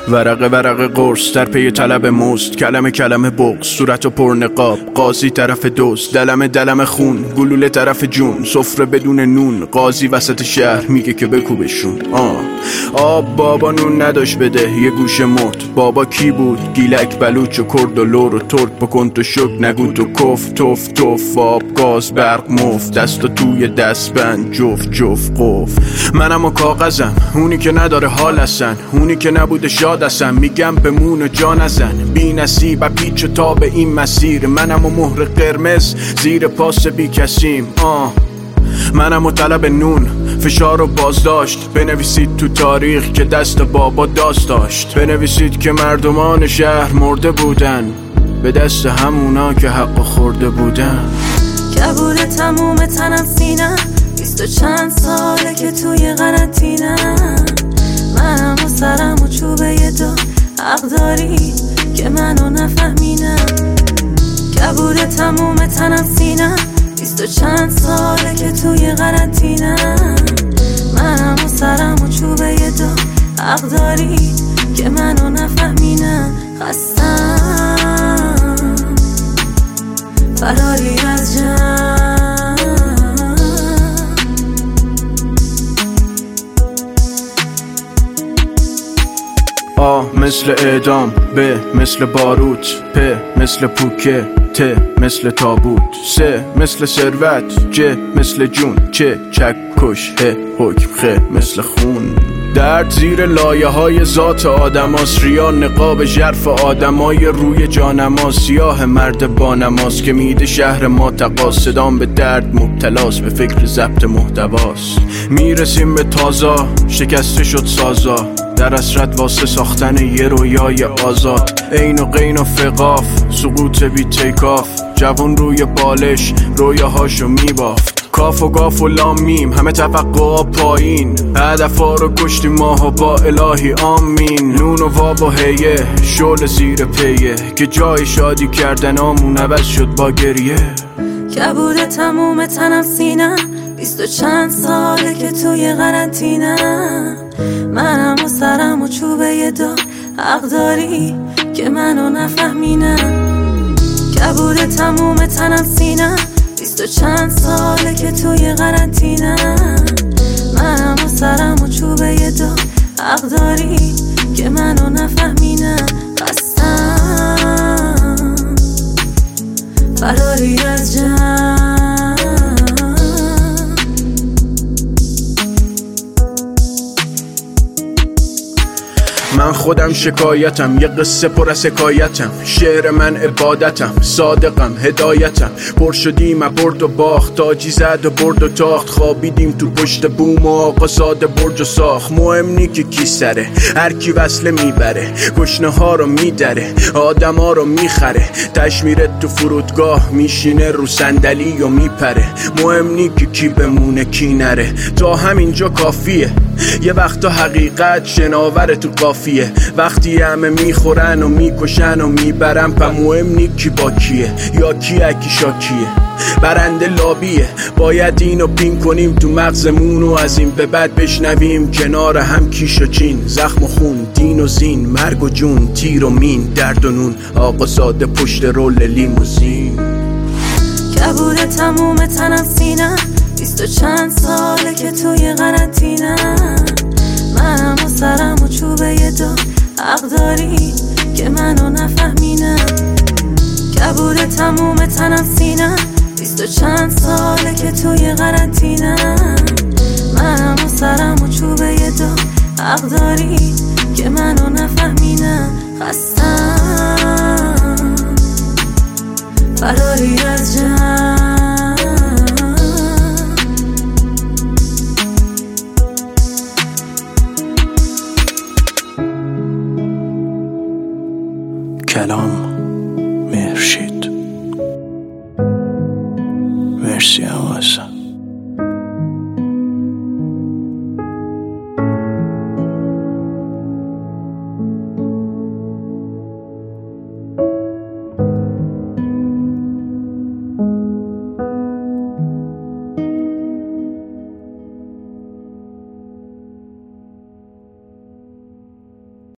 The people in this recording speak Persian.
ورقه ورقه قرص در پی طلب مزد، کلمه کلمه بغض، صورت و پر نقاب، قاضی طرف دوست، دلم خون، گلوله طرف جون، سفره بدون نون، قاضی وسط شهر میگه که بکوبشون. آب بابا نون نداشت بده، یه گوشه مرد. بابا کی بود؟ گیلک بلوچ و کرد و لور و ترک، بکن تو شک نگو تو کف، توف توف، آب گاز برق مفت، دست و توی دست بند، جفت جفت قف. منم و کاغذم، اونی که نداره حال هستن، اونی که نبوده شاد هستن، میگم بمون و جا نزن، بی نصیب و پیچ و تاب این مسیر. منم و مهر قرمز زیر پاس بی کسیم. منم و طلب نون، فشار و بازداشت. بنویسید تو تاریخ که دست بابا داست داشت، بنویسید که مردمان شهر مرده بودن به دست همونا که حق خورده بودن. کبود تموم تنم سینم، 20 و چند ساله که توی قرنطینم. منم و سرم و چوبه دو، حق داری که منو نفهمینم. کبود تموم تنم سینم، 20 و چند ساله که توی قرنطینم. منم و سرم و چوبه دو، حق داری که منو نفهمینم. خستم فراری از جمع، مثل اعدام، ب مثل باروت، پ مثل پوکه، ت مثل تابوت، س مثل ثروت، ج مثل جون، چه چکش، ه حکم، خ مثل خون. درد زیر لایه های ذات آدماست، ریا نقاب ژرف آدمای روی جانما. سیاه مرد با نماز که میده شهر ما تقاصدان به درد مبتلاست، به فکر ضبط محتواست. میرسیم به تازا، شکسته شد سازا، در اسرت واسه ساختن یه رویای آزاد. عین و غین و فقاف، سقوط بی تیکاف، جوان روی بالش رویاهاشو میبافت. کاف و گاف و لام میم، همه توقعا پایین، هدفا رو کشتی ماها با الهی آمین. نون و واب و هیه، شل زیر پیه، که جای شادی کردن آمون عوض شد با گریه. کبود تموم تنم سینم، 20 و چند ساله که توی قرنطینم. منم و سرم و چوبه دو، حق داری که منو نفهمینم. کبود تموم تنم سینم، 20 و چند ساله که توی قرنطینم. منم و سرم و چوبه دو، حق داری که منو نفهمینم. خستم فراری از جمع، من خودم شکایتم، یه قصه پر از حکایتم. شعر من عبادتم، صادقم هدایتم. پر شدیم برد و باخت، تاجی زد و برد و تاخت. خوابیدیم تو پشت بوم و آقا ساده برج و ساخت. مهم نی که کی سره، هر کی وصله میبره، گشنه ها رو میدره، آدم ها رو میخره. تشمیره تو فرودگاه، میشینه رو صندلی و میپره. مهم نی که کی بمونه کی نره، تا همینجا کافیه. یه وقتا حقیقت شناور تو قافیه، وقتی همه میخورن و میکشن و میبرن. پا مهم نی کی با کیه، یا کی اکی شاکیه، برنده لابیه. باید اینو پین کنیم تو مغزمون و از این به بعد بشنویم کنار هم کیش و چین. زخم و خون، دین و زین، مرگ و جون، تیر و مین، درد و نون، آقا ساده پشت رول لیموزین. کبود تموم تنم سینم، 20 و چند ساله که توی قرنطینم. منم و سرم و چوبه دو، حق داری که منو نفهمینم. کبود تموم تنم سینم، 20 و چند ساله که توی قرنطینم. منم و سرم و چوبه دو، حق داری که منو نفهمینم. خستم فراری از جمع، کلام مهرشید. مرسی عوضم.